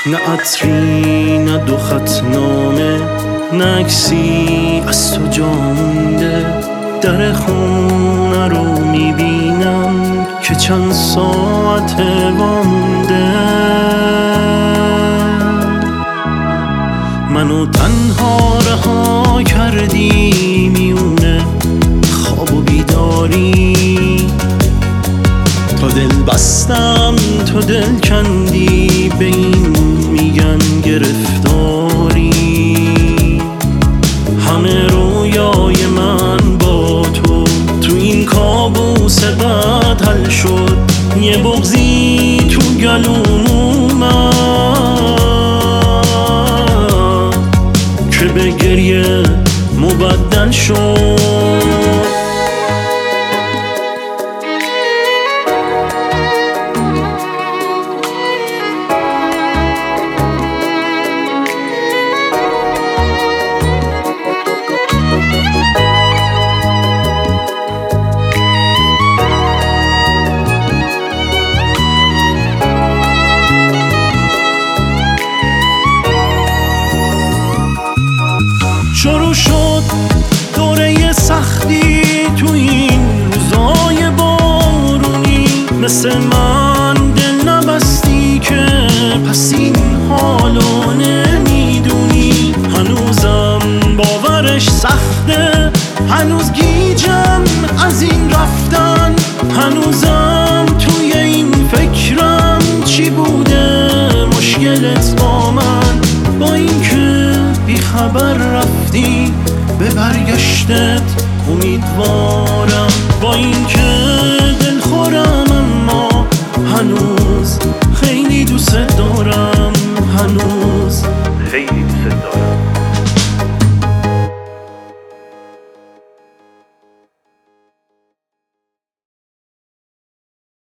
نه عطری نه دو خط نامه، نه عکسی از تو جا مونده. در خونه رو میبینم که چند ساعت وامونده. منو تنها رها کردی میونه خواب و بیداری. تا دل بستم تو دل کندی، به این میگن گرفتاری. همه رویای من با تو این کابوس بد حل شد. یه بغضی تو گلوم اومد که به گریه مبدل شد. شروع شد دوره سختی تو این روزای بارونی. مثل من دل نبستی که پس این حالو نمیدونی. هنوزم باورش سخته، هنوز گیجم از این رفتن. هنوزم توی این فکرم چی بوده مشکلت با من. با اینکه بی خبر رفتی به برگشتت امیدوارم. با اینکه دلخورم اما هنوز خیلی دوست دارم. هنوز خیلی دوست دارم.